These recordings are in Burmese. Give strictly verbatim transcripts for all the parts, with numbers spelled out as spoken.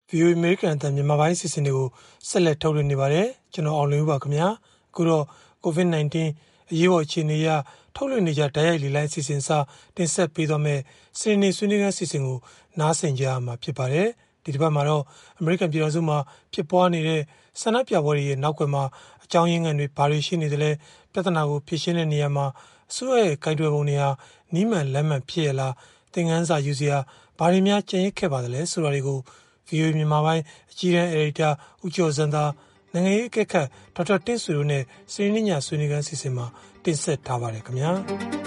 ဗီအိုအေ American အသံမြန်မာပိုင်းစီစဉ်တွေကိုဆက်လက်ထုတ်လွှင့်နေပါတယ်ကျွန်တော်အောင်လင်းဦးပါခင်ဗျာအခုတော့ COVID 19 အရေးပေါ်အခြေအနေအရထုတ်လွှင့်နေကြဓာတ်ရိုက်လေလိုင်းစီစဉ်စာတင်ဆက်ပေးသွားမယ့်စနေနေ့ဆွေးနွေးခန်းစီစဉ်ကိုနားဆင်ကြရမှာဖြစ်ပါတယ်ဒီတစ်ပတ်မှာတော့ American ပြည်တော်စုမှာဖြစ်ပွားနေတဲ့ဆန္ဒပြပွဲတွေရဲ့နောက်ွယ်မှာအကြောင်းရင်းခံတွေဘာတွေရှိနေသလဲပြဿနာကိုဖြေရှင်းတဲ့နေရာမှာအစိုးရရဲ့ကိုင်တွယ်ပုံတွေဟာနီးမှန်လမ်းမှန်ဖြစ်ရလားသင်ခန်းစာယူစရာဘာတွေများကြံရစ်ခဲ့ပါသလဲဆိုတာတွေကို ဗီအိုအေ မြန်မာပိုင်းအကြီးတန်းအယ်ဒီတာဦးကျော်စံသာနိုင်ငံရေးအကဲခတ်ဒေါက်တာတင့်ဆွေတို့နဲ့စနေနေ့ညဆွေးနွေးခန်းစီစဉ်မှာတင်ဆက်ထားပါတယ်ခင်ဗျာ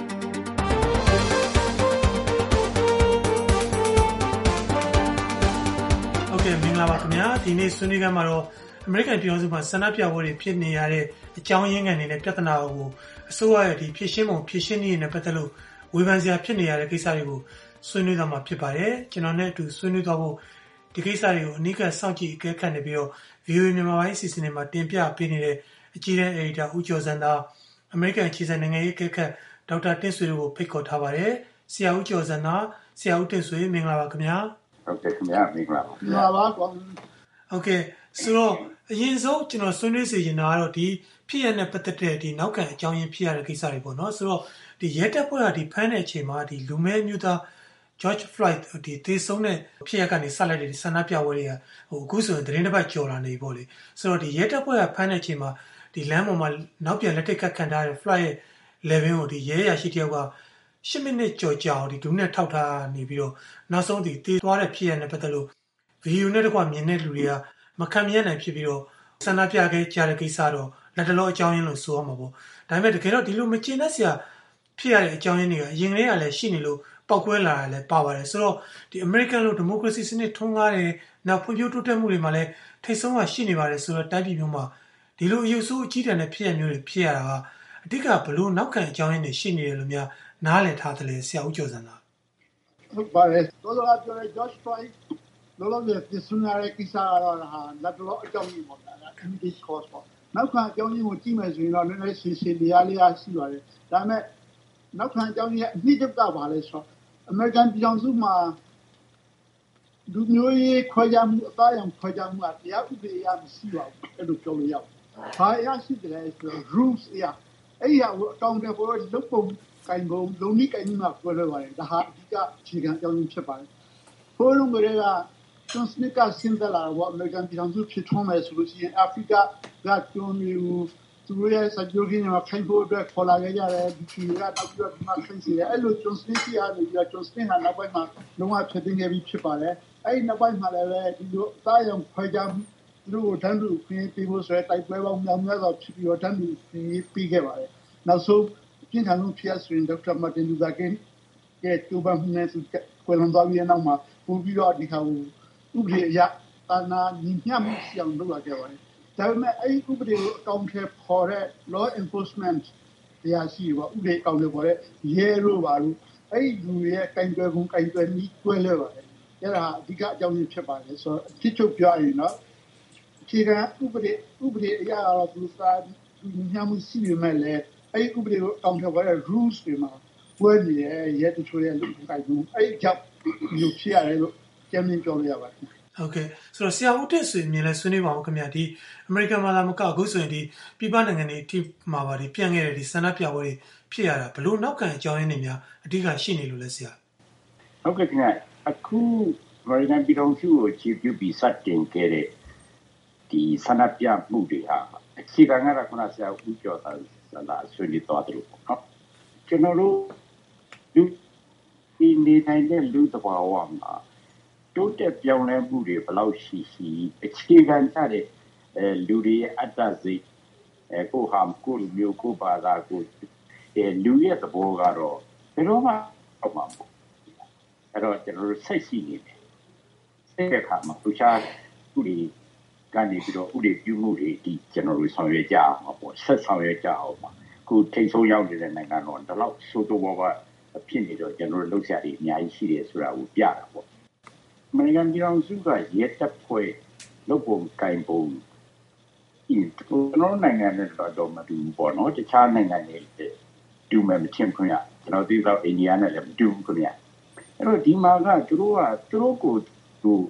ဟုတ်ကဲ့မင်္ဂလာပါခင်ဗျာဒီနေ့ဆွေးနွေးခန်းမှာတော့အမေရိကန်ပြည်ထောင်စုမှာဆန္ဒပြပွဲတွေဖြစ်နေရတဲ့အကြောင်းရင်းခံတွေနဲ့ပြဿနာကိုအစိုးရရဲ့ဒီဖြစ်ရှင်းပုံဖြစ်ရှင်းနည်းနဲ့ပတ်သက်လို့ဝေဖန်စရာဖြစ်နေရတဲ့ကိစ္စတွေကိုဆွေးနွေးသွားမှာဖြစ်ပါတယ်ကျွန်တော်နဲ့အတူဆွေးနွေးသွားဖို့ဒီကိစ္စတွေကိုအနိကစောင့်ကြည့်အကဲခတ်နေပြီးတော့ ဗီအိုအေ မြန်မာပိုင်းအစီအစဉ်တွေမှာတင်ပြပေးနေတဲ့အကြီးတန်းအယ်ဒီတာဦးကျော်စံသာအမေရိကန်အခြေစိုက်နိုင်ငံရေးအကဲခတ်ဒေါက်တာတင့်ဆွေတို့ကိုဖိတ်ခေါ်ထားပါတယ်ဆရာဦးကျော်စံသာဆရာဦးတင့်ဆွေမင်္ဂလာပါခင်ဗျာဟုတ်ကဲ့ခင်ဗျာမင်္ဂလာပါမင်္ဂလာပါကွာဟုတ်ကဲ့ဆိုတော့အရင်ဆုံးကျွန်တော်ဆွေးနွေးစီရင်တာကတော့ဒီဖြစ်ရတဲ့ပတ်သက်တဲ့ဒီနောက်ခံအကြောင်းရင်းဖြစ်ရတဲ့ကိစ္စတွေပေါ့နော်ဆိုတော့ဒီရဲတပ်ဖွဲ့ကဒီဖမ်းတဲ့အချိန်မှာဒီလူမဲမျိုးသားGeorge Floyd ဒီသေဆုံးတဲ့ဖြစ်ရပ်ကနေဆက်လိုက်တဲ့ဆန္ဒပြပွဲတွေကဟိုအခုဆိုရင်သတင်းတစ်ပတ်ကြော်လာနေပြီပေါ့လေဆိုတော့ဒီရဲတပ်ဖွဲ့ကဖမ်းတဲ့အချိန်မှာဒီလမ်းပေါ်မှာနောက်ပြန်လက်ထိတ်ခတ်ခံထားတဲ့ Floyd ရဲ့ level ကိုဒီရဲရရှိတယောက်ကရှစ်မိနစ်ကြော်ကြာအောင်ဒီဒူးနဲ့ထောက်ထားနေပြီးတော့နောက်ဆုံးဒီသေသွားတဲ့ဖြစ်ရပ်နဲ့ပတ်သက်လို့ဗီဒီယိုနဲ့တကွမြင်တဲ့လူတွေကမခံမရနိုင်ဖြစ်ပြီးတော့ဆန္ဒပြခဲ့ကြတဲ့ကိစ္စတော့လက်တလောအကြောင်းရင်းလို့ဆိုရမှာပေါ့ဒါပေမဲ့တကယ်တော့ဒီလိုမကျေနပ်စရာဖြစ်ရတဲ့အကြောင်းရင်းတွေကအရင်ကတည်းကလည်းရှိနေလို့ပောက်ကွဲလာတယ်လည်းပါပါတယ်ဆိုတော့ဒီ American လို့ဒီမိုကရေစီစနစ်ထွန်းကားတယ်နောက်ဖွံ့ဖြိုးတိုးတက်မှုတွေမှာလည်းထိတ်ဆုံးကရှိနေပါတယ်ဆိုတော့တိုင်းပြည်မျိုးမှာဒီလိုအယူဆိုးအကြီးတန်းတဲ့ဖြစ်ရမျိုးတွေဖြစ်ရတာကအဓိကဘလို့နောက်ခံအကြောင်းရင်းတွေရှိနေတယ်လို့များနားလည်ထားတယ်လေဆရာဦးကျော်စံသာဟုတ်ပါတယ်တော်တော်ပြောရဲ George Floyd လောလောဆယ်ပြဿနာရဲ့ကိစ္စကတော့ဟာလက်တော်အကြောင်းကြီးပေါ့ဗျာ English course ပေါ့နောက်ခံအကြောင်းရင်းကိုကြည့်မယ်ဆိုရင်တော့နည်းနည်းရှင်းရှင်းတရားလေးရှိပါတယ်ဒါပေမဲ့နောက်ခံအကြောင်းရင်းအနှစ်ချုပ်ကပါလဲဆိုတော့အမေရိကန်ပြည်ထောင်စုမှာလူမျိုးရေးခွဲခြားမှုအသားအရောင်ခွဲခြားမှုကတရားဥပဒေအရမရှိပါဘူးအဲ့လိုပြောလို့ရပါတယ်။ဘာအရရှိတယ်ဆိုတော့ rules အရအဲ့ရအကောင့်တွေပေါ်လုပ်ပုံကိုင်ပုံလုံနိကိုင်မှာပြောရပါတယ်ဒါဟာအဓိကအခြေခံအကြောင်းရင်းဖြစ်ပါတယ်။ဘိုးလုံးတွေက transmit ကစဉ်းစားလာတော့အမေရိကန်ပြည်ထောင်စုဖြစ်ထွန်းမယ်ဆိုလို့ရှိရင်အာဖရိကကကျွန်းမျိုးသူတို့ရဲ့စကြဝဠာမှာခိုင်ဖို့အတွက်ခေါ်လာကြရတယ်ဒီပြည်ကတောက်ပြီးတော့ဒီမှာခိုင်စီတယ်အဲ့လို transmit ရနေပြီးတော့ transmit ဟာနောက်ပိုင်းမှာလုံးဝဖြစ်တင်ခဲ့ပြီးဖြစ်ပါတယ်အဲ့ဒီနောက်ပိုင်းမှာလည်းဒီလိုအသားရောင်ခွဲခြားမှုသူတို့တန်းတူခင်းပြီးဖို့ဆိုတဲ့တိုက်ပွဲပေါင်းများများစွာဖြစ်ပြီးတော့တန်းတူပြီးခဲ့ပါတယ်နောက်ဆုံးပြင်ထန်လို့ဖြစ်ဆိုရင်ဒေါက်တာမာတင်လူသာကင်းရဲ့တူဘာမှုနဲ့ကွယ်လွန်သွားပြီးတဲ့နောက်မှာပို့ပြီးတော့ဒီခါကိုဥပဒေအရအာဏာညီမျှမှုစီအောင်လုပ်လာခဲ့ပါတယ်ဒါပေမဲ့အဲ့ဒီဥပဒေကိုအကောင့်ထဲပေါ်တဲ့ law enforcement တရားရှိပါဥပဒေအကောင့်ထဲပေါ်တဲ့ရဲလို့ပါလို့အဲ့ဒီလူရဲ့ကင်တွယ်ပုံကင်တွယ်နည်းတွဲလဲပါတယ်အဲ့ဒါအဓိကအကြောင်းရင်းဖြစ်ပါတယ်ဆိုတော့အဖြစ်ချုပ်ပြောရင်တော့အခြေခံဥပဒေဥပဒေအရာတော့သူစာညီမျှမှုရှိနေမဲ့လေအဲ့ဒီဥပဒေကိုအကောင့်ထဲပေါ်တဲ့ rules တွေမှာပွဲနေရဲတချို့ရဲ့လူကိုင်ပုံအဲ့ဒီကြောင့်လူဖြစ်ရတယ်လို့ကျမ်းမြင်ပြောလို့ရပါတယ်ဟုတ်ကဲ့ဆိုတော့ဆရာဦးတက်ဆွေမြင်လဲဆွေးနွေးပါဦးခင်ဗျာဒီအမေရိကန်မှာလာမကအခုဆိုရင်ဒီပြည်ပနိုင်ငံတွေအထိမှာပါဒီပြန်ခဲ့တဲ့ဒီဆန္ဒပြပွဲတွေဖြစ်ရတာဘလို့နောက်ခံအကြောင်းရင်းတွေများအဓိကရှိနေလို့လဲဆရာဟုတ်ကဲ့ခင်ဗျာအခုအမေရိကန်ပြည်ထောင်စုကိုချီးကျူးပြီးစတင်ခဲ့တဲ့ဒီဆန္ဒပြမှုတွေဟာအခြေခံကတော့ခုနဆရာဦးကျော်သာလာဆွေးနွေးသွားတယ်ပေါ့နော်ကျွန်တော်တို့ဒီဒီနေတိုင်းတဲ့လူတဘာဝမှာတိုးတက်ပြောင်းလဲမှုတွေဘယ်လောက်ရှိရှိအခြေခံကြတဲ့အဲလူတွေရဲ့အတ္တစိတ်အဲကိုဟာကိုမျိုးကိုပါတာကိုအဲလူရဲ့သဘောကတော့ဘယ်တော့မှအောက်မှာပေါ့အဲ့တော့ကျွန်တော်တို့စိတ်ရှိနေတယ်စိတ်ကခါမှာသူချာဥတွေကနေပြီးတော့ဥတွေပြုမှုတွေဒီကျွန်တော်တို့ဆောင်ရွက်ကြအောင်ပေါ့ဆက်ဆောင်ရွက်ကြအောင်ပါခုထိတ်ဆုံးရောက်နေတဲ့နိုင်ငံတော်ဒီလောက်ဆိုးတိုးဘောကဖြစ်နေတော့ကျွန်တော်တို့လှုပ်ရှားတွေအများကြီးရှိတယ်ဆိုတာကိုပြတာပေါ့အမေရိကန်ပြည်ထောင်စုကရဲတပ်ဖွဲ့လုပ်ပုံကိုင်ပုံဒီကျွန်တော်နိုင်ငံနဲ့တော့မတူဘူးပေါ့နော်တခြားနိုင်ငံတွေတူမှမချင်းခွင့်ရကျွန်တော်သိတော့အိန္ဒိယနဲ့လည်းမတူဘူးခင်ဗျအဲ့တော့ဒီမှာကသူတို့ကသူတို့ကိုသူ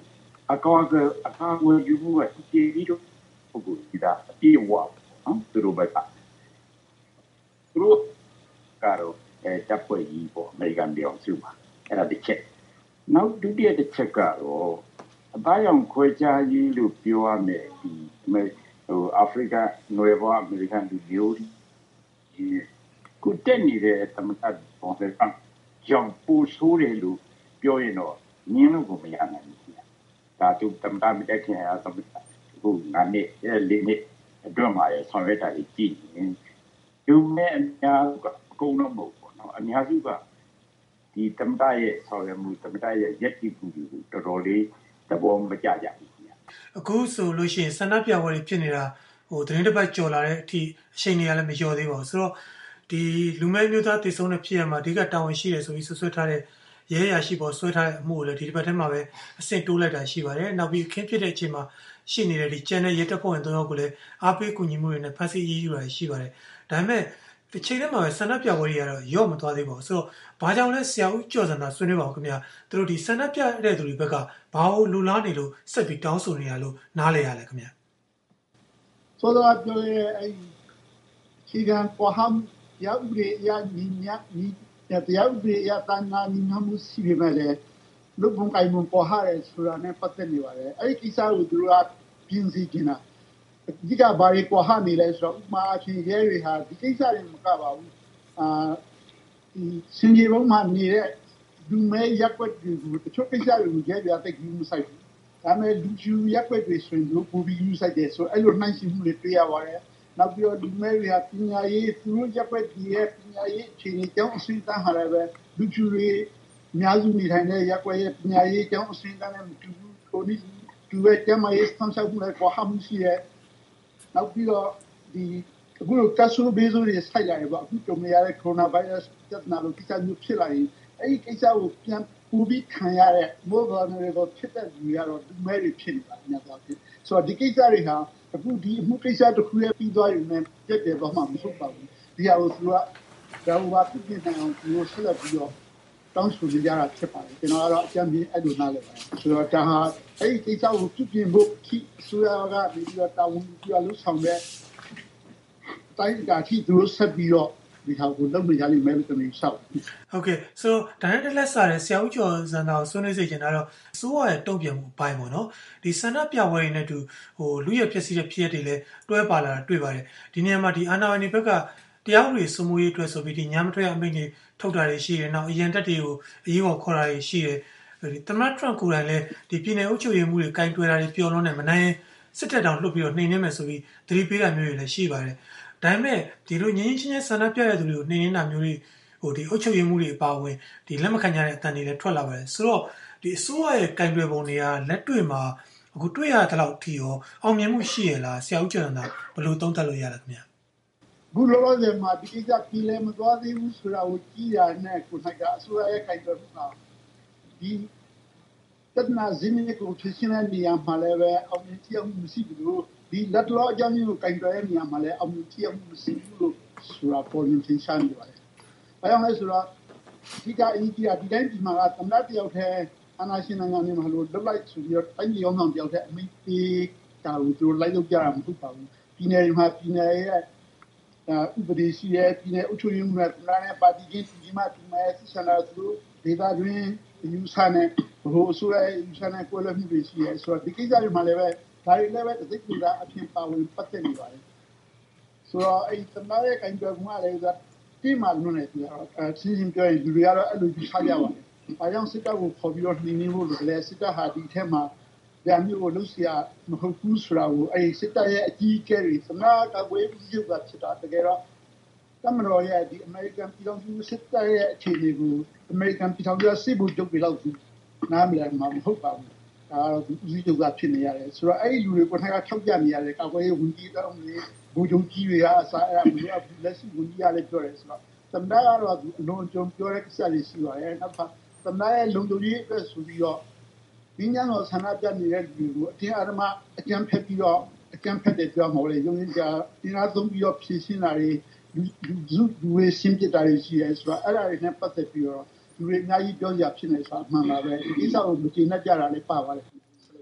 အကောင့်ကအကောင့်ဝင်ယူမှုကတည်ပြီးတော့ပုဂ္ဂိုလ်ဒီတာအပြေဝပေါ့နော်သူတို့ဘက်ကသူတို့ကတော့အဲတပ်ဖွဲ့ကြီးပေါ့အမေရိကန်ပြည်အောင်စုမှာအဲ့ဒါတစ်ချက်နောက်ဒုတိယတစ်ချက်ကတော့အသားရောင်ခွဲခြားရေးလို့ပြောရမယ်ဒီဟိုအာဖရိကနွယ်ဘဝအမေရိကန်လူမျိုးဒီကိုတက်နေတဲ့သမတ်ပေါ်တဲ့ကြောင့်ပူဆိုးတယ်လို့ပြောရင်တော့ညင်းလို့ကိုမရနိုင်ဘူးဒါတူတမတာမတက်ခင်အားသမတ်ဟိုနာနေလေးနေအတွန်းမှာရဆောင်ရွက်တာကြီးကြည့်ရင်လူနဲ့အများကအကုန်လုံးမဟုတ်ဘူးနော်အများစုကဒီတမတာရဲ့ဆောင်ရွက်မှုတမတာရဲ့ရက်တိမှုကိုတော်တော်လေးသဘောမကျကြဘူးခင်ဗျအခုဆိုလို့ရှိရင်ဆန္ဒပြပွဲတွေဖြစ်နေတာဟိုသတင်းတစ်ပတ်ကြော်လာတဲ့အထိအချိန်တွေကလည်းမလျော်သေးပါဘူးဆိုတော့ဒီလူမဲမျိုးသားတည်ဆုံးတဲ့ဖြစ်ရမှာအဓိကတာဝန်ရှိတယ်ဆိုပြီးဆွဆွထားတဲ့ရဲရရှိပေါ်ဆွဲထားတဲ့အမှုကိုလည်းဒီတစ်ပတ်ထဲမှာပဲအဆင့်တိုးလိုက်တာရှိပါတယ်နောက်ပြီးအခင်းဖြစ်တဲ့အချိန်မှာရှိနေတဲ့ဒီကျန်တဲ့ရဲတပ်ဖွဲ့ဝင်သုံးယောက်ကိုလည်းအားပေးကူညီမှုတွေနဲ့ဖမ်းဆီးအရေးယူတာရှိပါတယ်ဒါပေမဲ့ဒီချိန်ထဲမှာပဲဆန္ဒပြပွဲတွေကတော့ရော့မသွားသေးပါဘူးဆိုတော့ဘာကြောင့်လဲဆရာဦးကျော်စံသာဆွေးနွေးပါဦးခင်ဗျာသူတို့ဒီဆန္ဒပြတဲ့သူတွေဘက်ကဘာလို့လူလားနေလို့ဆက်ပြီးတောင်းဆိုနေရလို့နားလေရလဲခင်ဗျာဆိုတော့ပြောရဲအဲ့ဒီကံပေါ်ဟမ်ရောက်ပြီးရညီညာညီတရားဥပဒေအရတန်ငါညီညာမှုရှိပေမဲ့လည်းလူပုံကိုင်မှုပေါ်ဟာရဲဆိုတာနဲ့ပတ်သက်နေပါတယ်အဲ့ဒီကိစ္စကိုသူတို့ကပြင်းစီနေတာဒီကဘာတွေပေါ်ဟာနေလဲဆိုတော့ဥမာအချင်းရဲတွေဟာဒီကိစ္စတွေမကပါဘူးအာဒီစင်ကြီးဘုံမှာနေတဲ့လူမဲရက်ွက်တွေကိုတချို့ကိစ္စတွေကိုရဲပြတဲ့ကြီးမဆိုင်ဘူးဒါပေမဲ့လူကျူရက်ွက်တွေဆိုရင်တို့ပူပြီးယူဆိုင်တယ်ဆိုအဲ့လိုနှိုင်းယှဉ်မှုတွေတွေ့ရပါတယ်နောက်ပြီးတော့ဒီမဲတွေဟာပညာရေးသူတို့ရက်ွက်ကြီးရဲ့ပညာရေးအခြေအနေကြောင့်အဆင့်တန်းဟာလည်းပဲလူကျူတွေအများစုနေထိုင်တဲ့ရက်ွက်ရဲ့ပညာရေးကြောင့်အဆင့်တန်းနဲ့မတူဘူးကိုဒီသူရဲ့ကျမရေးစမ်းဆောင်မှုနဲ့ကွာဟမှုရှိရဲ့နောက်ပြီးတော့ဒီအခုကဆူဘေးဆိုတွေဆိုင်လာတယ်ပေါ့အခုကြုံရတဲ့ကိုရိုနာဗိုင်းရပ်စ်ပြဿနာလိုကိစ္စမျိုးဖြစ်လာရင်အဲ့ဒီကိစ္စကိုပြန်ပူပြီးခံရတဲ့ more vulnerable ဖြစ်တဲ့လူတွေကတော့ဒီမဲတွေဖြစ်နေတာများသောအားဖြင့်ဆိုတော့ဒီကိစ္စတွေဟာအခုဒီအမှုကိစ္စတစ်ခုရဲ့ပြီးသွားရင်လည်းပြည့်တယ်တော့မှမဟုတ်ပါဘူးဒီဟာကိုသူကဒါဟိုဘာဖြစ်နေအောင်ဒီလိုဆက်လက်ပြီးတော့တောင်းဆိုကြတာဖြစ်ပါတယ်ကျွန်တော်ကတော့အကြံပေးအဲ့လိုနားလည်ပါတယ်ဆိုတော့ဒါဟာအဲ့ဒီကိစ္စကိုပြုပြင်ဖို့ခိဆိုရကနေပြီးတော့တာဝန်ယူလို့ဆောင်တဲ့တိုင်းကတိသူတို့ဆက်ပြီးတော့ဒီဟာကိုလုပ်နေကြလိမ့်မယ်လို့ကျွန်တော်ရှောက်ဟုတ်ကဲ့ဆိုတော့ဒါနဲ့တက်လက်စားတဲ့ဆရာဦးကျော်စံသာကိုဆွေးနွေးစေချင်တာတော့အစိုးရရဲ့တုံ့ပြန်မှုအပိုင်းပေါ့နော်ဒီဆန္ဒပြပွဲတွေနဲ့တူဟိုလူရဖြစ်စီတဲ့ဖြစ်ရတွေလည်းတွဲပါလာတာတွေ့ပါတယ်ဒီနေရာမှာဒီအာဏာပိုင်တွေဘက်ကတရားဥပဒေစိုးမိုးရေးအတွက်ဆိုပြီးဒီညမထွက်အမိန့်တွေထုတ်တာတွေရှိတယ်နောက်အရန်တက်တွေကိုအရေးပေါ်ခေါ်တာတွေရှိတယ်ဒီသမ္မတထရန့်ကိုယ်တိုင်လည်းဒီပြည်နယ်အုပ်ချုပ်ရေးမှုတွေကင်တွယ်တာတွေပျော်လွန်းနေမနိုင်စစ်တပ်တောင်လှုပ်ပြီးတော့နှိမ်နှင်းမယ်ဆိုပြီးသတိပေးတာမျိုးတွေလည်းရှိပါတယ်ဒါပေမဲ့ဒီလိုငင်းချင်းချင်းဆန္ဒပြရတဲ့သူတွေကိုနှိမ်နှင်းတာမျိုးတွေဟိုဒီအုပ်ချုပ်ရေးမှုတွေအပါအဝင်ဒီလက်မခံကြတဲ့အတန်တွေလည်းထွက်လာပါတယ်ဆိုတော့ဒီအစိုးရရဲ့ကင်တွယ်ပုံတွေကလက်တွေ့မှာအခုတွေ့ရတဲ့လောက်ထိရောအောင်မြင်မှုရှိရလားဆရာဦးကျော်စံသာဘယ်လိုသုံးသပ်လို့ရလဲခင်ဗျာအခုလောလောဆယ်မှာဒီကိစ္စပြည်လဲမသွားသေးဘူးဆိုတာကိုကြည့်ရတဲ့ကိုနိုင်ကအစိုးရရဲ့ကင်တွယ်မှုကဒီတနအဇင်းရဲ့ကိုဖြစ်ရှင်တဲ့နေရာမှာလည်းပဲအောင်မြင်ခြင်းမရှိဘူးလို့ဒီလက်တော်အကြောင်းကိုကင်တွယ်တဲ့နေရာမှာလည်းအောင်မြင်ခြင်းမရှိဘူးလို့ဆိုတာပေါ်နေသင်ရှားနေပါတယ်။ဘာကြောင့်လဲဆိုတော့ဒီကအင်ကြီးကဒီတိုင်းဒီမှာကသမ္မတတယောက်တည်းအနာရှင်နိုင်ငံတွေမှာလို့လွတ်လိုက်ဆိုပြီးတော့တိုင်းပြည်အောင်ဆောင်တယောက်တည်းအမိပေးတာကိုသူတို့လိုက်လုပ်ကြတာမဟုတ်ပါဘူး။ပြည်နယ်မှာပြည်နယ်ရဲ့ဥပဒေရှိတဲ့ပြည်နယ်အုပ်ချုပ်ရေးမှူးနဲ့ပြည်နယ်ပါတီချင်းဒီမှာပြည်နယ်စစ်စံတော်သူဒေသတွင်းယူဆနဲ့ဟိုဆိုရဲယူဆနဲ့ကိုယ်လည်းမှုတွေရှိရဲဆိုတော့ဒီကိစ္စတွေမှာလည်းပဲဒါတွေလည်းပဲတစ်စိတ်ကူတာအဖြစ်ပါဝင်ပတ်သက်နေပါတယ်ဆိုတော့အဲ့ဒီတမရဲ့ကင်တွယ်မှုကလည်းကတိမှလွန်းနေပြီအဲရှင်းရှင်းပြောရင်လူတွေကတော့အဲ့လိုယူဆကြပါတယ်။ဘာကြောင့်စစ်တပ်ကိုခေါ်ပြီးတော့နှိမ်နှင်းဖို့လဲစစ်တပ်ဟာဒီထက်မှာဗျာမျိုးကိုလှုပ်ရှားမဟုတ်ဘူးဆိုတာကိုအဲ့ဒီစစ်တပ်ရဲ့အကြီးအကဲတွေသမနာကဝေးပြီးရုပ်ကဖြစ်တာတကယ်တော့တမတော်ရဲ့ဒီအမေရိကန်ပြည်ထောင်စုစစ်တပ်ရဲ့အခြေအနေကိုအမေရိကန်ပြည်ထောင်စုစစ်ဘူးချုပ်ပြီးလောက်ပြီးနားမလည်မှာမဟုတ်ပါဘူး။ဒါတော့ဦးစီးချုပ်ကဖြစ်နေရတယ်ဆိုတော့အဲ့ဒီလူတွေကိုထိုင်ကထောက်ကြနေရတယ်ကာကွယ်ရေးဝန်ကြီးတောင်းနေဘူဂျုံကြီးတွေကအစားအဲ့ဒါမျိုးအပ်လက်ရှိဝန်ကြီးကလည်းပြောတယ်ဆိုတော့သမနာကတော့အလုံးစုံပြောတဲ့ကိစ္စတွေရှိပါတယ်နောက်ပါသမနာရဲ့လုံခြုံရေးအတွက်ဆိုပြီးတော့ဒီညတော့ဆန္ဒပြနေတဲ့လူကိုအတင်းအဓမ္မအကြမ်းဖက်ပြီးတော့အကြမ်းဖက်တယ်ပြောမှာလေရုံးရင်းကြအင်အားသုံးပြီးတော့ဖြည့်ရှင်းတာတွေလူလူလူတွေရှင်းပြတာတွေရှိရဲဆိုတော့အဲ့ဒါတွေနဲ့ပတ်သက်ပြီးတော့လူတွေအများကြီးပြောကြဖြစ်နေဆိုတာအမှန်ပါပဲဒီကိစ္စကိုမကျေနပ်ကြတာလည်းပါပါတယ်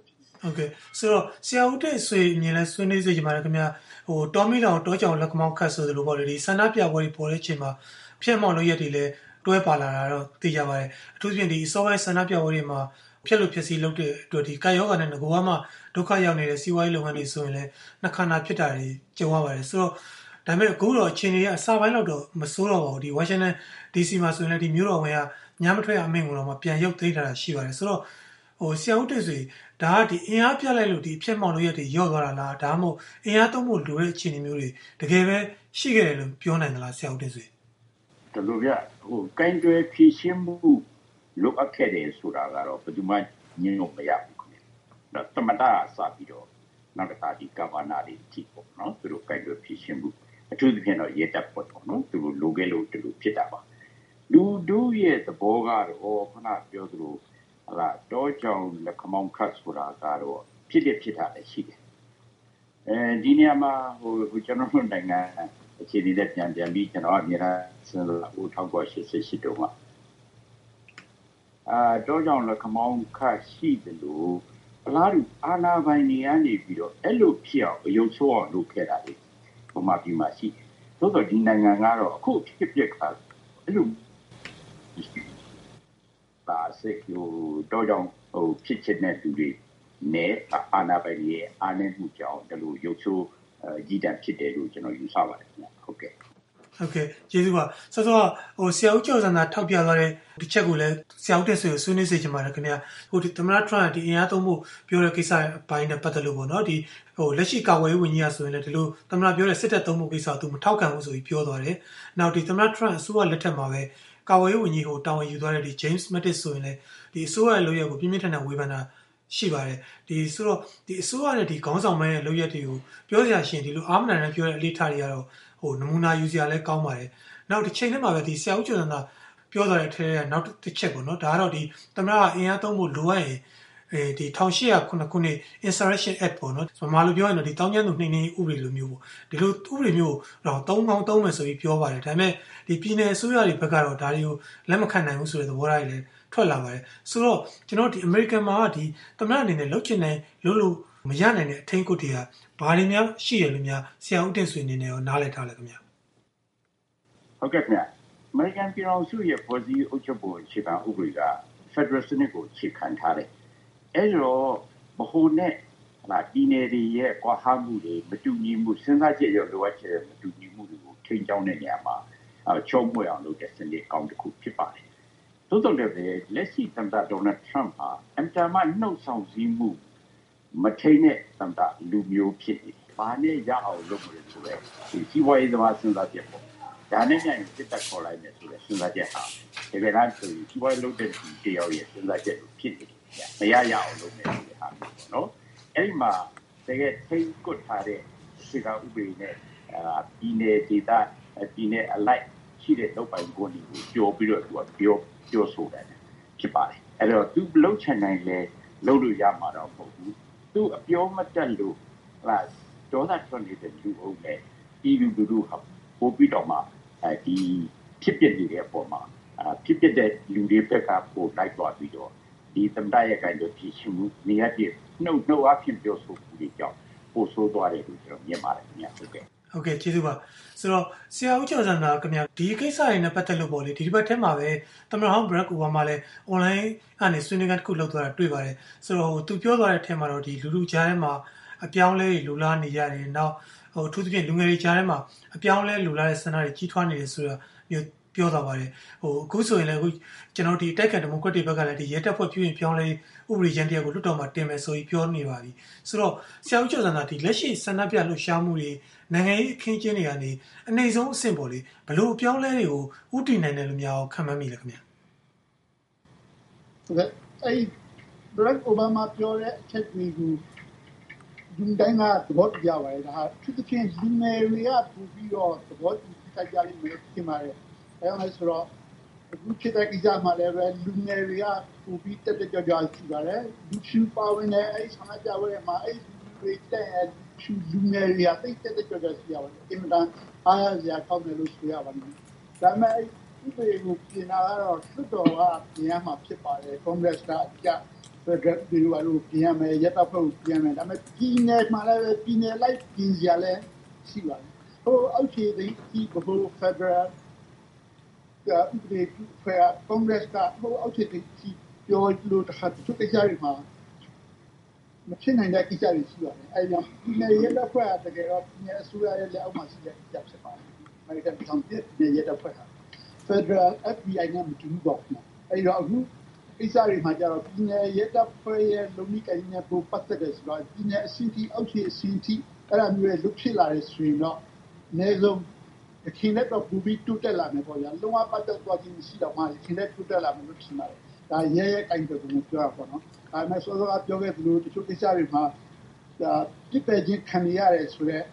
ဟုတ်ကဲ့ဆိုတော့ဆရာဦးတဲ့ဆွေမြင်လဲဆွေးနွေးစေချင်ပါတယ်ခင်ဗျာဟိုတော်မီလောင်တောကြောင်လက်ကမောင်းခတ်ဆိုသလိုပေါ့လေဒီဆန္ဒပြပွဲတွေပေါ်တဲ့အချိန်မှာဖျက်မောင်လို့ရက်တွေလဲတွဲပါလာတာတော့သိကြပါတယ်အထူးသဖြင့်ဒီအစောပိုင်းဆန္ဒပြပွဲတွေမှာဖျက်လို့ဖျက်စီးလုပ်တဲ့အတွက်ဒီကာယောဂါနဲ့ငကောမှဒုက္ခရောက်နေတဲ့စီးပွားရေးလုပ်ငန်းတွေဆိုရင်လည်းနှစ်ခါနာဖြစ်တာတွေကြုံရပါတယ်ဆိုတော့ဒါပေမဲ့အခုတော့အချိန်တွေကအစပိုင်းလောက်တော့မစိုးတော့ပါဘူးဒီဝါရှင်တန် ဒီ စီ မှာဆိုရင်လည်းဒီမြို့တော်ဝင်ကညမထွက်အမိန့်ကိုတော့မှပြန်ရုပ်သိမ်းထားတာရှိပါတယ်ဆိုတော့ဟိုဆရာဦးတေဆွေဒါကဒီအင်အားပြလိုက်လို့ဒီဖျက်မောင်လို့ရက်တွေရော့သွားတာလားဒါမှမဟုတ်အင်အားသုံးဖို့လိုတဲ့အခြေအနေမျိုးတွေတကယ်ပဲရှိခဲ့တယ်လို့ပြောနိုင်သလားဆရာဦးတေဆွေတလူပြဟိုကိုင်းတွဲဖြည့်ရှင်းမှုလုပ်အပ်ခဲ့တယ်ဆိုတာကတော့ဘယ်သူမှညင်လို့မရဘူးခင်ဗျာတမတာစပြီးတော့နောက်တစ်ခါဒီကဘာနာတွေကြည့်ပေါ့နော်သူတို့ကိုင်းတွဲဖြည့်ရှင်းမှုအထူးသဖြင့်တော့ရေတပ်ပေါ့နော်သူတို့လိုခဲ့လို့တူဖြစ်တာပါလူတို့ရဲ့သဘောကတော့ခဏပြောသလိုဟာလာတောကြောင်လက်ခမောင်းခတ်ဆိုတာကတော့ဖြစ်ဖြစ်ဖြစ်တာလည်းရှိတယ်အဲဒီနေရာမှာဟိုကျွန်တော်တို့နိုင်ငံအခြေအနေနဲ့ပြန်ပြန်ပြီးကျွန်တော်အမြဲတမ်းစဉ်းစားဦးထောက်ကွာရှစ်ရှစ်ရှစ်တုန်းကအာတောကြောင်လက်ခမောင်းခတ်ရှိတယ်လို့အလားတူအာနာပိုင်နေရနေပြီးတော့အဲ့လိုဖြစ်အောင်အယုံဆိုးအောင်လုပ်ခဲ့တာလေဘုမပြီးမှရှိတယ်သို့တော့ဒီနိုင်ငံကတော့အခုဖြစ်ဖြစ်ခါအဲ့လိုပါစက်ကိုတော့ကြောင့်ဟိုဖြစ်ချင်တဲ့သူတွေနဲ့အာနာပိုင်ရဲ့အာနေမှုကြောင့်ဒီလိုရုပ်ဆိုးကြီးတန်းဖြစ်တယ်လို့ကျွန်တော်ယူဆပါတယ်ခင်ဗျဟုတ်ကဲ့ဟုတ်ကဲ့ကျေးဇူးပါဆောစောဟိုဆရာဦးကျော်စံသာထောက်ပြသွားတဲ့ဒီချက်ကိုလည်းဆရာဦးတက်ဆွေကိုဆွေးနွေးစေချင်ပါတယ်ခင်ဗျဟိုဒီသမ္မတထရန့်ဒီအင်အားသုံးဖို့ပြောတဲ့ကိစ္စအပိုင်းနဲ့ပတ်သက်လို့ပေါ့နော်ဒီဟိုလက်ရှိကာကွယ်ရေးဝန်ကြီးကဆိုရင်လည်းဒီလိုသမ္မတပြောတဲ့စစ်တပ်သုံးဖို့ကိစ္စသူမထောက်ခံဘူးဆိုပြီးပြောသွားတယ်နောက်ဒီသမ္မတထရန့်အစိုးရလက်ထက်မှာပဲကာကွယ်ရေးဝန်ကြီးဟိုတာဝန်ယူသွားတဲ့ဒီ James Mattis ဆိုရင်လည်းဒီအစိုးရရဲ့လုပ်ရက်ကိုပြင်းပြင်းထန်ထန်ဝေဖန်တာရှိပါတယ်ဒီဆိုတော့ဒီအစိုးရနဲ့ဒီခေါင်းဆောင်မဲရဲ့လုပ်ရက်တွေကိုပြောစရာရှင်ဒီလိုအာမနာနဲ့ပြောတဲ့အလေးထားတွေကတော့ဟိုနမူနာယူစရာလည်းကောင်းပါတယ်နောက်တစ်ချိန်ထဲမှာပဲဒီဆရာဦးကျော်စံသာပြောသွားတဲ့အထက်ကနောက်တစ်ချက်ပေါ့နော်ဒါကတော့ဒီသမ္မတကအင်အားသုံးဖို့လိုအပ်ရင်အဲဒီ၁၈၀၉ခုနှစ် Insurrection Act ပေါ့နော်ဗမာလိုပြောရင်တော့ဒီတောင်းကျမ်းသူနှိမ့်နှင်းဥပဒေလိုမျိုးပေါ့ဒီလိုဥပဒေမျိုးတော့သုံးကောင်းသုံးမယ်ဆိုပြီးပြောပါတယ်ဒါပေမဲ့ဒီပြည်내အစိုးရတွေဘက်ကတော့ဒါတွေကိုလက်မခံနိုင်ဘူးဆိုတဲ့သဘောထားတွေလည်းထွက်လာပါတယ်ဆိုတော့ကျွန်တော်ဒီ American မှာဒီသမ္မတအနေနဲ့လှုပ်ချင်တဲ့လို့လို့မရနိုင်တဲ့အထင်ကိုတည်းကဘာတွေများရှိရလို့များဆရာဦးတင်ဆွေအနေနဲ့ရောနားလည်ထားလဲခင်ဗျဟုတ်ကဲ့ခင်ဗျ American ပြည်တော်စုရဲ့ပေါ်စီအုပ်ချုပ်ပုံအခြေခံဥပဒေက Federal စနစ်ကိုခြေခံထားတယ်အဲတော့ဘဟုနဲ့ဟာပြည်နယ်တွေရဲ့ကွာဟမှုတွေမတူညီမှုစဉ်းစားချက်ရောလိုအပ်ချက်မတူညီမှုတွေကိုထိန်းကျောင်းတဲ့နေရာမှာအချုံးမွေအောင်လုပ်တဲ့စနစ်ကောင်းတစ်ခုဖြစ်ပါတယ်သို့တော်လည်းလက်ရှိသမ္မတဒေါ်နယ်ထရမ့်ဟာအမ်တာမနှုတ်ဆောင်စည်းမှုမထိန်တဲ့သမ္မတလူမျိုးဖြစ်နေတယ်ဘာနဲ့ရအောင်လုပ်မလဲဆိုတော့ဒီစီးပွားရေးသမားစဉ်းစားချက်ပေါ့ဒါနဲ့မြန်စစ်တပ်ခေါ်လိုက်မယ်ဆိုတဲ့စဉ်းစားချက်ဟာဒီကနေ့ဆိုစီးပွားရေးလုပ်တဲ့ဒီတယောက်ရဲ့စဉ်းစားချက်ကိုဖြစ်နေတယ်မရရအောင်လုပ်မယ်ဆိုတဲ့ဟာပေါ့နော်အဲ့ဒီမှာတကယ်ထိတ်ကွတ်ထားတဲ့စီကဥပဒေနဲ့အာပြည်နယ်ဒေသပြည်နယ်အလိုက်ရှိတဲ့လုပ်ပိုင်ခွင့်တွေကိုပြောပြီးတော့သူကပြောပြောဆိုတာဖြစ်ပါတယ်အဲ့တော့သူလှုပ်ချင်နိုင်လဲလှုပ်လို့ရမှာတော့မဟုတ်ဘူးသူအပြောမတက်လို့ဟာဒေါသထွက်နေတဲ့လူအုပ်နဲ့ပြည်သူလူထုဟာပို့ပြီးတော့မှအဲဒီဖြစ်ပျက်နေတဲ့အပေါ်မှာဖြစ်ပျက်တဲ့လူတွေဘက်ကပို့လိုက်သွားပြီးတော့ဒီသမ္မတရဲ့ကိုင်လို့ဖြစ်ရှိမှုနေရာပြနှုတ်နှုတ်အဖြစ်ပြောဆိုမှုတွေကြောင့်ပို့ဆိုးသွားတယ်လို့ကျွန်တော်မြင်ပါတယ်ခင်ဗျာဟုတ်ကဲ့ဟုတ်ကဲ့ကျေးဇူးပါဆိုတော့ဆရာဦးကျော်စံသာခင်ဗျာဒီကိစ္စတွေနဲ့ပတ်သက်လို့ပေါ့လေဒီဒီဘက်ထဲမှာပဲသမ္မတဟောင်းဘရက်အိုဘားမားလည်း online အနေဆွေးနွေးခန်းတစ်ခုလုပ်သွားတာတွေ့ပါတယ်ဆိုတော့သူပြောသွားတဲ့အထက်မှာတော့ဒီလူလူကြားထဲမှာအပြောင်းလဲတွေလူလားနေရတယ်နောက်ဟိုအထူးသဖြင့်လူငယ်တွေကြားထဲမှာအပြောင်းလဲလူလားတဲ့ဆန္ဒတွေကြီးထွားနေတယ်ဆိုတာမျိုးပြောသွားပါတယ်ဟိုအခုဆိုရင်လည်းအခုကျွန်တော်ဒီတိုက်ခိုက်ဒီမိုကရက်တစ်ဘက်ကလည်းဒီရဲတပ်ဖွဲ့ပြုရင်ပြောင်းလဲဥပဒေရန်တရားကိုလွတ်တော်မှာတင်မယ်ဆိုပြီးပြောနေပါပြီဆိုတော့ဆရာဦးကျော်စံသာဒီလက်ရှိဆန္ဒပြလှုပ်ရှားမှုတွေနိုင်ငံရေးအခင်းကျင်းတွေကနေအနေဆုံးအဆင့်ပေါ်လေဘလို့အပြောင်းလဲတွေကိုဥတည်နိုင်တယ်လို့များခံမှန်းမိလဲခင်ဗျာဟုတ်ကဲ့အဲ့ဘရက်အိုဘားမားပြောတဲ့အချက်တွေကိုဒီတိုင်းကသဘောကျပါတယ်ဒါသူတချင်းလူငယ်တွေကပူပြီးတော့သဘောတူတိုက်ကြလိမ့်မယ်ဖြစ်ပါတယ်အဲဒါဆိုတော့အခုဖြစ်တဲ့ကိစ္စမှာလည်းပဲလူငယ်တွေကပူပြီးတက်တက်ကြွကြွရှိပါတယ်လူချူပါဝင်တဲ့အဲ့ဆန္ဒပြပွဲမှာအဲ့လူတွေတဲ့ချူလူငယ်တွေကတိတ်တက်တက်ကြွကြွရှိရပါတယ်အင်မတန်အားရစရာကောင်းတယ်လို့ဆိုရပါတယ်ဒါပေမဲ့ဒီပေကိုပြင်လာတော့စွတ်တော်ကပြင်ရမှာဖြစ်ပါတယ်ကွန်ဂရက်စ်ကအကြ Federal Bureau P M A Yeta Pro P M A ဒါပေမဲ့ပြည်နယ်မှာလည်းပြည်နယ်လိုက်ပြည်စရာလည်းရှိပါတယ်ဟိုအောက်ခြေဒီဘဘ Federal ကဥပဒေဖွဲ့ Congress ကဟိုအောက်ခြေဒီပြောလို့တခါတချို့ကိစ္စတွေမှာမဖြစ်နိုင်တဲ့ကိစ္စတွေရှိပါတယ်အဲကြောင့်ပြည်နယ်ရဲတပ်ဖွဲ့တကယ်တော့ပြည်နယ်အစိုးရရဲ့လက်အောက်မှာရှိတဲ့ကိစ္စဖြစ်ပါတယ်အမေရိကန်ပြည်ထောင်စုပြည်နယ်ရဲတပ်ဖွဲ့ဟာ Federal F B I နဲ့မတူဘူးပေါ့အဲတော့အခုကိစ္စတွေမှာကျတော့ပြည်နယ်ရဲတပ်ဖွဲ့ရဲ့လုံမိကိုင်းနဲ့ပိုပတ်သက်တဲ့ဆိုတော့ပြည်နယ်အစည်းအအောက်ခြေအစည်းအအဲ့ဒါမျိုးရဲ့လုဖြစ်လာတဲ့ဆိုရင်တော့အနည်းဆုံးအခင်းနဲ့တော့ပူပြီးတူတက်လာမယ်ပေါ့ဗျာလုံးဝပတ်သက်သွားခြင်းမရှိတော့မှအခင်းနဲ့တူတက်လာမယ်လို့ဖြစ်ပါတယ်ဒါရဲရဲကိုင်းတဲ့ကိုပြောတာပေါ့နော်ဒါပေမဲ့စောစောကပြောခဲ့သလိုတချို့ကိစ္စတွေမှာဒါပြစ်ပယ်ခြင်းခံရရတယ်ဆိုတော့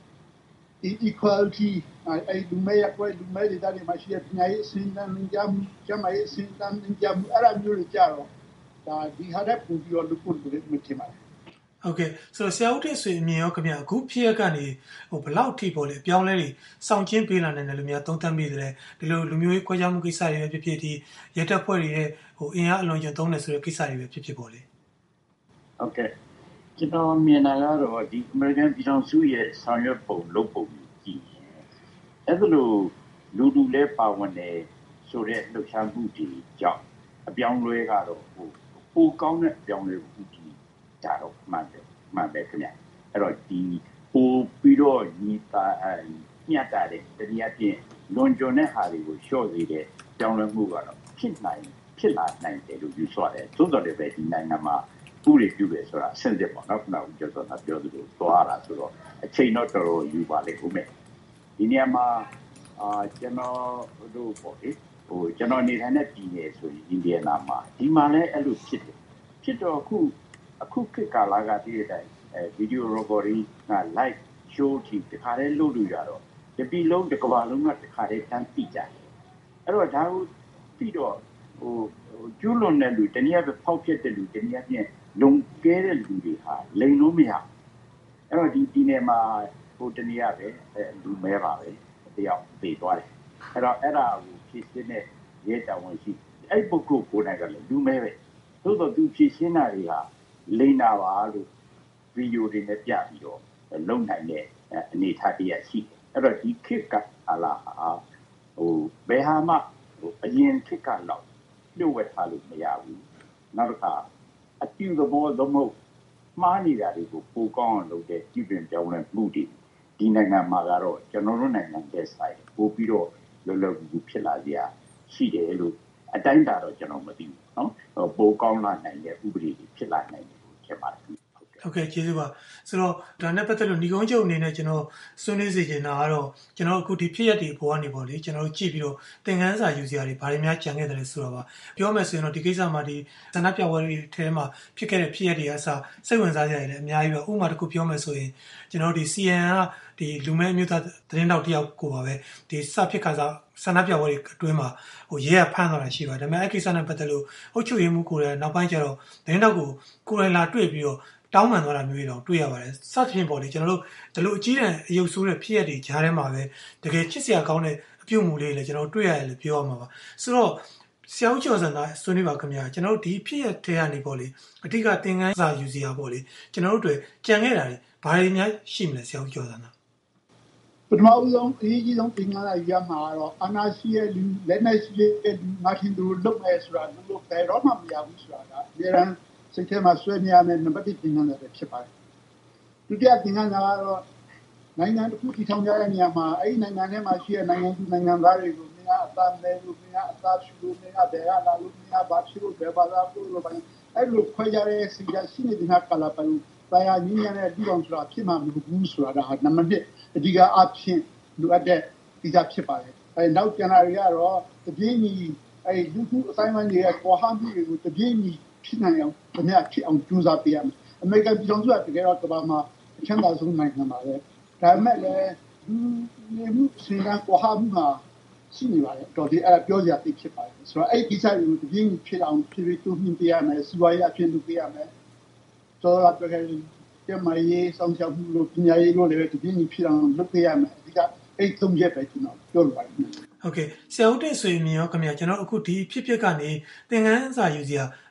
equality အဲ့လူမဲရပွဲလူမဲတွေတာတွေမှာရှိတဲ့ပညာရေးအစင်းတန်းကြမ်းကျမရေးအစင်းတန်းကြမ်းအဲ့ဒါမျိုးတွေကြတော့ဒါဒီဟာတဲ့ပူပြီးတော့လူပုတ်တွေမထင်ပါဘူးโอเคဆိုတော့ဆရာဦးတဲ့ဆိုရင်အမြင်ရောခင်ဗျအခုဖြစ်ရကနေဟိုဘလောက်ထိပေါ်လေအပြောင်းလဲတွေစောင့်ချင်းပေးလာနိုင်တယ်လို့များသုံးသပ်မိတယ်ဒီလိုလူမျိုးရေးခွဲခြားမှုကိစ္စတွေပဲဖြစ်ဖြစ်ဒီရဲတပ်ဖွဲ့တွေရဲ့ဟိုအင်အားအလွန်ကျွံသုံးတယ်ဆိုတဲ့ကိစ္စတွေပဲဖြစ်ဖြစ်ပေါ်လေโอเคကျွန်တော်မြင်တာကတော့ဒီ American ပြည်ထောင်စုရဲ့ဆောင်ရွက်ပုံလုပ်ပုံကြည့်အဲ့ဒါလိုလူလူလဲပါဝင်တယ်ဆိုတဲ့လှုပ်ရှားမှုတွေကြောင့်အပြောင်းလဲကတော့ဟိုပိုကောင်းတဲ့အပြောင်းလဲမှုကြီးဒါတော့မှန်တယ်မှန်တယ်ခင်ဗျအဲ့တော့ဒီပိုပြီးတော့ညီတာညတ်တာတဲ့တနည်းအားဖြင့်လွန်ကျွံတဲ့ဟာတွေကိုလျှော့စေတဲ့ပြောင်းလဲမှုကတော့ဖြစ်နိုင်ဖြစ်လာနိုင်တယ်လို့ယူဆတယ်သို့တော်လည်းပဲဒီနိုင်ငံမှာဥပဒေပြုတယ်ဆိုတာအဆင့်သက်ပေါ့နော်ခုနကပြောတော့ပြောသလိုသွားတာဆိုတော့အချိန်တော့တော်တော်ယူပါလေဦးမယ်ဒီနေရာမှာအာကျွန်တော်တို့ပေါ့လေဟိုကျွန်တော်နေထိုင်တဲ့ပြည်နယ်ဆိုရင်အင်ဒီယာနာမှာဒီမှာလည်းအဲ့လိုဖြစ်တယ်ဖြစ်တော့အခုအခုခေတ်ကာလကတည်းကအဲဗီဒီယို recording က live show တီတခါတည်းလုပ်လို့ရတော့တပီလုံးတစ်ကမ္ဘာလုံးကတခါတည်းတန်းသိကြတယ်အဲ့တော့ဒါကိုပြီးတော့ဟိုကျူးလွန်တဲ့လူတနည်းအားဖြင့်ဖောက်ပြတဲ့လူတနည်းအားဖြင့်လုံကဲတဲ့လူတွေဟာလိန်လို့မရအဲ့တော့ဒီဒီနေ့မှာဟိုတနည်းအားဖြင့်အဲလူမဲပါပဲတယောက်ပြေးသွားတယ်အဲ့တော့အဲ့ဒါကိုဖြည့်ရှင်းတဲ့ရဲတာဝန်ရှိအဲ့ပုဂ္ဂိုလ်ကိုယ်တိုင်ကလည်းလူမဲပဲသို့တော့သူဖြည့်ရှင်းတာတွေဟာလိန်တာပါလို့ဗီဒီယိုတွေနဲ့ပြပြီးတော့လုံနိုင်တဲ့အနေအထားတည်းရှိတယ်အဲ့တော့ဒီခေတ်ကဟာလာဟိုဘယ်ဟာမှဟိုအရင်ခေတ်ကလောက်ပြုတ်ဝဲထားလို့မရဘူးနောက်တစ်ခါအကျူသဘောသမုတ်မှားနေတာတွေကိုပိုကောင်းအောင်လုပ်တဲ့ကြည့်ပြင်ပြောင်းလဲမှုတွေဒီနိုင်ငံမှာကတော့ကျွန်တော်တို့နိုင်ငံတဲ့ဆိုင်ပို့ပြီးတော့လောလောကူကူဖြစ်လာကြရှိတယ်လို့အတိုင်းတာတော့ကျွန်တော်မသိဘူးเนาะပိုကောင်းလာနိုင်တဲ့ဥပဒေတွေဖြစ်လာနိုင်တယ်လို့ထင်ပါတယ်ဟုတ်ကဲ့ကျေးဇူးပါဆိုတော့ဒါနဲ့ပတ်သက်လို့ညီကုန်းချုပ်အနေနဲ့ကျွန်တော်ဆွေးနွေးစီချင်တာကတော့ကျွန်တော်အခုဒီဖြစ်ရက်တွေပေါ်ကနေပေါ့လေကျွန်တော်တို့ကြည့်ပြီးတော့သင်ခန်းစာယူစရာတွေဘာတွေများကြံခဲ့တယ်ဆိုတော့ပါပြောမယ်ဆိုရင်တော့ဒီကိစ္စမှာဒီဇဏပြဝဲတွေထဲမှာဖြစ်ခဲ့တဲ့ဖြစ်ရက်တွေအစားစိတ်ဝင်စားကြရတယ်အများကြီးပဲဥပမာတစ်ခုပြောမယ်ဆိုရင်ကျွန်တော်တို့ဒီ C N N ကဒီလူမဲမျိုးသားသတင်းတောက်တယောက်ကိုပါပဲဒီစဖြစ်ခါစားဆန္ဒပြပွဲတွေအတွင်းမှာဟိုရဲရဖမ်းသွားတာရှိပါတယ်ဒါပေမဲ့အဲ့ကိစ္စနဲ့ပတ်သက်လို့အုပ်ချုပ်ရေးမှုကိုယ်လည်းနောက်ပိုင်းကျတော့သတင်းတောက်ကိုကိုယ်တိုင်လာတွေ့ပြီးတော့တောင်းပန်သွားတာမျိုးတွေတော့တွေ့ရပါတယ်စသဖြင့်ပေါ့လေကျွန်တော်တို့ဒီလိုအကြီးတန်းအယုတ်ဆိုးတဲ့ဖြစ်ရက်တွေကြားထဲမှာပဲတကယ်ချစ်စရာကောင်းတဲ့အပြုမှုလေးလည်းကျွန်တော်တွေ့ရတယ်လို့ပြောရမှာပါဆိုတော့ဆရာဦးကျော်စံသားဆွေးနွေးပါခင်ဗျာကျွန်တော်တို့ဒီဖြစ်ရက်ထဲကနေပေါ့လေအဓိကသင်ခန်းစာယူစရာပေါ့လေကျွန်တော်တို့တွေကြံခဲ့တာတွေဘာတွေများရှိမလဲဆရာဦးကျော်စံသားပထမဆုံးအရေးကြီးဆုံးသင်ခန်းစာယူရမှာတော့အာနာရှိရဲ့လူလက်နက်ရှိရဲ့လူငါထင်သူလုပ်မယ်ဆိုတာလို့ဘယ်တော့မှမရဘူးဆိုတာကအများအားစိတ်ထဲမှာဆွဲနေရတဲ့နံပါတ်တစ်သင်ခန်းစာပဲဖြစ်ပါတယ်ဒုတိယသင်ခန်းစာကတော့နိုင်ငံတစ်ခုတည်ထောင်ကြတဲ့နေရာမှာအဲ့ဒီနိုင်ငံထဲမှာရှိတဲ့နိုင်ငံသူနိုင်ငံသားတွေကိုမင်းကအသားမဲလို့မင်းကအသားရှူလို့မင်းကဘယ်ကလာလို့မင်းကဘာဖြစ်လို့ဘယ်ဘာသာလို့လို့ပိုင်းအဲ့လိုခွဲကြတဲ့စီကရှိနေတဲ့ဟာကလာပိုင်းတရားညီညာနဲ့ဒီကောင်ဆိုတာဖြစ်မှာမဟုတ်ဘူးဆိုတာကနံပါတ်တစ်အဓိကအဖြစ်လိုအပ်တဲ့ဒီကဖြစ်ပါတယ်အဲနောက်ကျန်တာတွေကတော့တပြင်းကြီးအဲလူမှုအတိုင်းအဝန်တွေပေါ်ဟမှုတွေကိုတပြင်းကြီးဖြစ်နိုင်အောင်တမရဖြစ်အောင်ကြိုးစားပေးရမယ်အမေရိကန်ပြည်ထောင်စုကတကယ်တော့ကမ္ဘာမှာအချမ်းသာဆုံးနိုင်ငံပါပဲဒါပေမဲ့လည်းလူနေမှုစင်ကပေါ်ဟမှုမှာရှိနေပါတယ်တော်ဒီအဲ့ပြောစရာသိဖြစ်ပါတယ်ဆိုတော့အဲ့ဒီကိစ္စတွေကိုတပြင်းကြီးဖြစ်အောင်ဖြစ်ပြီးတိုးမြှင့်ပေးရမယ်စီးပွားရေးအဖြစ်လုပ်ပေးရမယ်ဆိုတော့တကယ်ကျမရေးဆောင်ချမှုလို့ပညာရေးလို့လည်းတပြင်းကြီးဖြစ်အောင်လုပ်ပေးရမယ်ဒီကအဲ့သုံးချက်ပဲကျွန်တော်ပြောလိုပါတယ်ဟုတ်ကဲ့ဆရာဦးတဲ့ဆွေမြင်ရောခင်ဗျာကျွန်တော်အခုဒီဖြစ်ဖြစ်ကနေသင်ခန်းစာယူစရာတ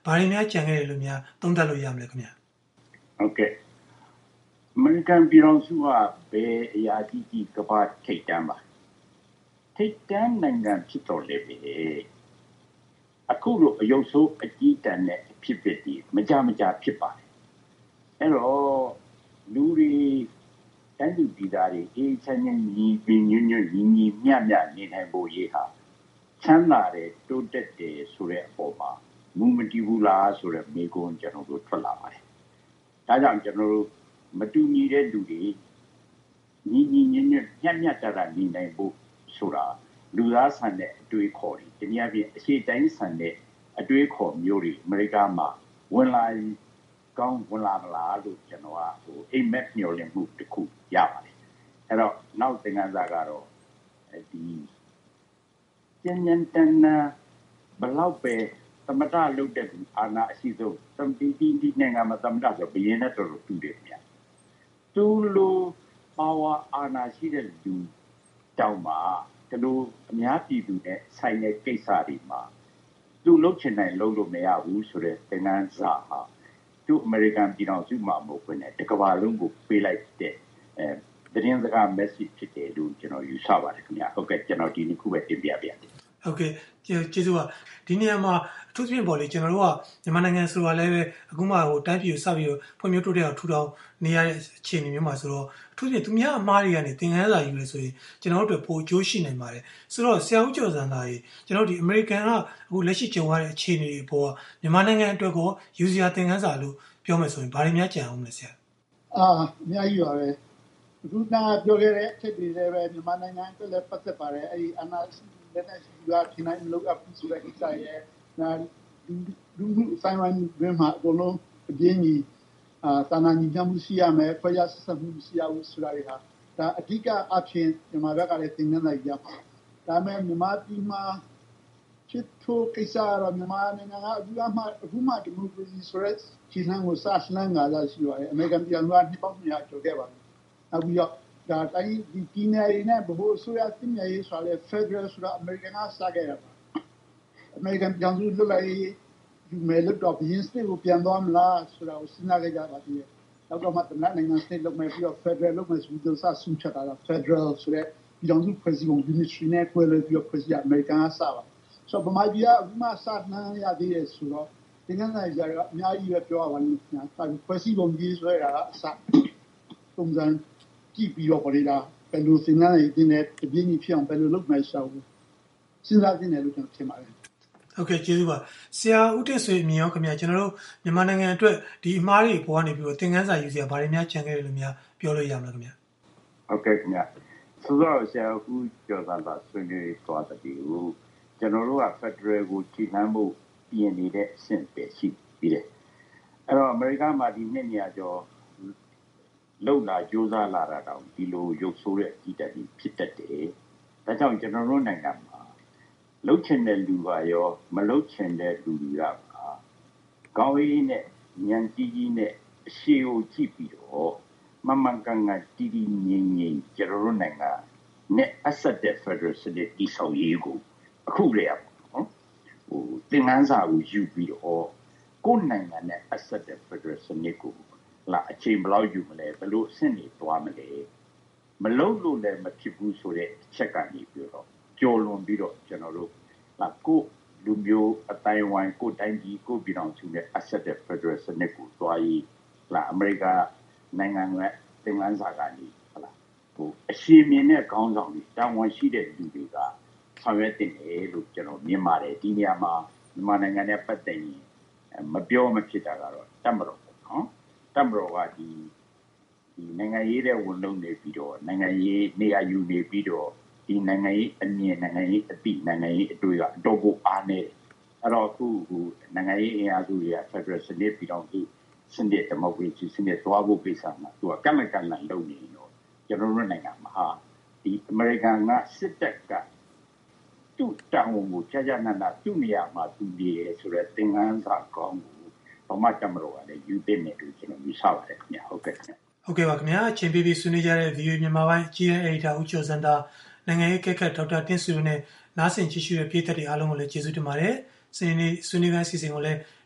ဘာတွေများကြံခဲ့တယ်လို့များသုံးသပ်လို့ရမလဲခင်ဗျာဟုတ်ကဲ့အမေရိကန်ပြည်ထောင်စုကဘယ်အရာကြီးကြီးကဘာထိတ်တန်းပါထိတ်တန်းနိုင်ငံဖြစ်တော်လေပဲအခုလိုအယုံဆိုးအကြီးတန်းနဲ့ဖြစ်ဖြစ်ဒီမကြမကြဖြစ်ပါတယ်အဲ့တော့လူတွေတိုင်းလူပြည်သားတွေအေးချမ်းချမ်းညီပင်ညွညွညီညီမျှမျှနေနိုင်ဖို့ရေးဟာချမ်းသာတယ်တိုးတက်တယ်ဆိုတဲ့အပေါ်မှာမူမတီးဘူးလားဆိုတဲ့မိကုံးကျွန်တော်တို့ထွက်လာပါတယ်ဒါကြောင့်ကျွန်တော်တို့မတူညီတဲ့လူတွေညီညီညွညွမျှမျှတတနေနိုင်ဖို့ဆိုတာလူသားဆန်တဲ့အတွေးခေါ်တွေတနည်းအားဖြင့်အရှိတိုင်းဆန်တဲ့အတွေးခေါ်မျိုးတွေအမေရိကမှာဝင်လာကောင်းဝင်လာမလားလို့ကျွန်တော်ကဟိုအိမ်မက်မျှော်လင့်မှုတစ်ခုရပါတယ်အဲ့တော့နောက်သင်ခန်းစာကတော့ဒီကျန်ကျန်တန်နာဘလောက်ပဲသမတလုပ်တဲ့အာဏာအရှိဆုံးသမတီတီဒီနိုင်ငံမှာသမတဆိုဘယင်းနဲ့တော်တော်တူတယ်ခင်ဗျာသူလိုပါဝါအာဏာရှိတဲ့လူတောင်မှာဒီလိုအများပြည်သူနဲ့ဆိုင်တဲ့ကိစ္စတွေမှာသူလုပ်ချင်နိုင်လုပ်လို့မရဘူးဆိုတဲ့သင်ခန်းစာဟာသူအမေရိကန်ပြည်ထောင်စုမှာမဟုတ်ဘဲနဲ့တကမ္ဘာလုံးကိုပေးလိုက်တဲ့အဲသတင်းစကား message ဖြစ်တယ်လို့ကျွန်တော်ယူဆပါတယ်ခင်ဗျာဟုတ်ကဲ့ကျွန်တော်ဒီနေ့ခုပဲတင်ပြပြတယ်ဟုတ်ကဲ့ကျေးဇူးပါဒီနေရာမှာအထူးသဖြင့်ပေါ့လေကျွန်တော်တို့ကမြန်မာနိုင်ငံဆိုတာလည်းပဲအခုမှဟိုတိုင်းပြည်ကိုစပြီးတော့ဖွံ့ဖြိုးတိုးတက်အောင်ထူထောင်နေရတဲ့အခြေအနေမျိုးမှာဆိုတော့အထူးသဖြင့်သူများအမားတွေကနေသင်ခန်းစာယူလဲဆိုရင်ကျွန်တော်တို့ပိုအကျိုးရှိနိုင်ပါတယ်ဆိုတော့ဆရာဦးကျော်စံသားကြီးကျွန်တော်ဒီအမေရိကန်ကအခုလက်ရှိကြုံရတဲ့အခြေအနေတွေပေါ်မြန်မာနိုင်ငံအတွက်ကိုယူစရာသင်ခန်းစာလို့ပြောမယ်ဆိုရင်ဘာတွေများကြံအောင်လဲဆရာအာအများကြီးပါပဲအခုနကပြောခဲ့တဲ့အချက်တွေလည်းပဲမြန်မာနိုင်ငံအတွက်လည်းပတ်သက်ပါတယ်အဲဒီအနာလက်နဲ့ယူရဖြစ်နိုင်လို့အပ်ဆိုတဲ့ကိစ္စရဲ့နာလူမှုဆိုင်ဝန်ဘယ်မှာအကုန်လုံးအပြင်းကြီးအာတာနာညီမှုရှိရမယ်ခွဲခြားဆက်ဆံမှုရှိရဘူးဆိုတာတွေဟာဒါအဓိကအဖြစ်မြန်မာဘက်ကလည်းသင်ခန်းစာရပါဒါပေမဲ့မြန်မာပြည်မှာဖြစ်ထိုးကိစ္စတော့မြန်မာနိုင်ငံကအခုမှအခုမှဒီမိုကရေစီဆိုတဲ့ခြေလှမ်းကိုစလှမ်းလာတာရှိပါတယ်အမေရိကန်ပြည်ထောင်စုကနှစ်ပေါင်းများကျော်ခဲ့ပါပြီအခုရောက်ဒါတိုင်းဒီပြည်နယ်တွေနဲ့ဘိုးဆိုရတင်ရရေးဆိုလဲ Federal ဆိုတာအမေရိကန်ကစခဲ့တာပါအမေရိကန်ပြည်ထောင်စုလွတ်လပ်ရေးယူမယ်လို့တော့ဘင်းစတစ်ကိုပြန်သွားမလားဆိုတာကိုစဉ်းစားကြကြပါသေးတယ်နောက်တော့မှတနင်္လာနိုင်ငံစတစ်လုပ်မယ်ပြီးတော့ Federal လုပ်မယ်ဆိုပြီးတော့စဆုံးဖြတ်တာက Federal ဆိုတဲ့ပြည်ထောင်စုဖွဲ့စည်းပုံ Ministry နဲ့ခွဲလို့ပြီးတော့ဖွဲ့စည်းအမေရိကန်ကစပါဆိုတော့ဗမာပြည်ကအခုမှစနှမ်းရသေးတယ်ဆိုတော့သင်္ကန်းဆိုင်ကြတော့အများကြီးပဲပြောရပါလိမ့်မယ်။ဖွဲ့စည်းပုံကြီးဆွဲတာကအစပုံစံကြည့်ပြီးတော့ဗောလေဒါဘယ်လိုသင်္ကန်းဆိုင်တင်တဲ့တပြင်းကြီးဖြစ်အောင်ဘယ်လိုလုပ်မယ်ဆိုတော့စဉ်းစားသင့်တယ်လို့ကျွန်တော်ထင်ပါတယ်။ဟုတ်ကဲ့ကျေးဇူးပါဆရာဦးတင့်ဆွေမြင်ရောခင်ဗျာကျွန်တော်တို့မြန်မာနိုင်ငံအတွက်ဒီအမားတွေပေါ်ကနေပြီးတော့သင်္ကန်းစာယူစရာဘာတွေများကြံခဲ့တယ်လို့များပြောလို့ရမလားခင်ဗျာ။ဟုတ်ကဲ့ခင်ဗျာဆိုတော့ဆရာဦးကျော်စံသာဆွေးနွေးသွားတဲ့ဒီကိုကျွန်တော်တို့က Federal ကိုခြေလှမ်းဖို့ပြင်နေတဲ့အဆင့်ပဲရှိပြီးတယ်အဲ့တော့အမေရိကန်မှာဒီနှစ်ညကျော်လုံလာကြိုးစားလာတာတောင်ဒီလိုရုပ်ဆိုးတဲ့အကြီးတက်ကြီးဖြစ်တတ်တယ်ဒါကြောင့်ကျွန်တော်တို့နိုင်ငံမှာလှုပ်ချင်တဲ့လူပါရောမလှုပ်ချင်တဲ့လူတွေကကောင်းရေးနဲ့ဉာဏ်ကြီးကြီးနဲ့အရှိကိုကြည့်ပြီးတော့မမှန်ကန်ကန်တည်တည်ငြိမ်ငြိမ်ကျွန်တော်တို့နိုင်ငံနဲ့အဆက်တဲ့ Federal စနစ်တည်ဆောက်ရေးကိုအခုလေရပေါ့နော်ဟိုသင်္ကန်းစာကိုယူပြီးတော့ကိုယ်နိုင်ငံနဲ့အဆက်တဲ့ Federal စနစ်ကိုလာအချိန်ဘယ်လောက်ယူမလဲဘယ်လိုအဆင့်တွေသွားမလဲမလုံးလို့လည်းမဖြစ်ဘူးဆိုတဲ့အချက်ကနေပြီးတော့ကြော်လွန်ပြီးတော့ကျွန်တော်တို့လာကိုလူမျိုးအတိုင်းဝိုင်းကိုတိုင်းပြည်ကိုပြည်တော်စုနဲ့အဆက်တဲ့ Federal စနစ်ကိုသွားရေးလာအမေရိကနိုင်ငံရဲ့သင်္ကန်းစာကနေဟုတ်လားဟိုအရှိမြင်တဲ့ခေါင်းဆောင်တွေတာဝန်ရှိတဲ့လူတွေကဆောင်ရွက်တင်တယ်လို့ကျွန်တော်မြင်ပါတယ်ဒီနေရာမှာမြန်မာနိုင်ငံနဲ့ပတ်သက်ရင်မပြောမဖြစ်တာကတော့တမတော်ပေါ့နော်တမတော်ကဒီဒီနိုင်ငံရေးတဲ့ဝန်လုံးနေပြီးတော့နိုင်ငံရေးနေရာယူနေပြီးတော့ဒီနိုင်ငံရေးအမြင်နိုင်ငံရေးအတိနိုင်ငံရေးအတွေ့ကအတော့ကိုအားနေအဲ့တော့အခုဟိုနိုင်ငံရေးအင်အားစုတွေက Federal စနစ်ပြီးတော့ဒီစနစ်ဒီမိုကရေစီစနစ်သွားဖို့ကိစ္စမှာသူကကန့်လန့်ကန့်လန့်လုပ်နေတော့ကျွန်တော်တို့နိုင်ငံမှာဟာဒီအမေရိကန်ကစစ်တပ်ကသူ့တောင်းဝန်ကိုကြာကြာနာနာသူ့နေရာမှာသူနေရဆိုတဲ့သင်္ကန်းစာကောင်းကိုဘာမှတမလို့ကလည်းယူသိနေလို့ကျွန်တော်ယူဆပါတယ်ခင်ဗျာဟုတ်ကဲ့ခင်ဗျာဟုတ်ကဲ့ပါခင်ဗျာအချိန်ပြည့်ဆွေးနွေးကြတဲ့ video မြန်မာပိုင်းအကြီးအကဲ editor ဦးကျော်စံသာနိုင်ငံရေးကက်ခတ်ဒေါက်တာတင့်ဆွေတို့နဲ့နားဆင်ကြည့်ရှုတဲ့ပြည်သက်တွေအားလုံးကိုလည်းကျေးဇူးတင်ပါတယ်။စနေနေ့ဆွေးနွေးခန်းစီစဉ်ကိုလည်း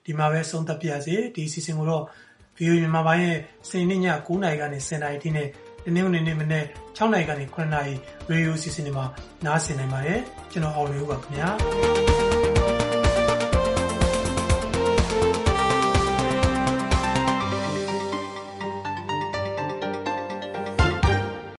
ဒီမှာပဲဆုံးသက်ပြရစေဒီစီစဉ်ကိုတော့ ဗီအိုအေ မြန်မာပိုင်းရဲ့စနေနေ့ည၉နာရီကနေ၁၀နာရီထိနဲ့ဒီနေ့နေ့နေ့မနေ့၆နာရီကနေ9နာရီရေဒီယိုစီစဉ်တွေမှာနားဆင်နိုင်ပါတယ်ကျွန်တော်အောင်လွင်ဦးပါခင်ဗျာ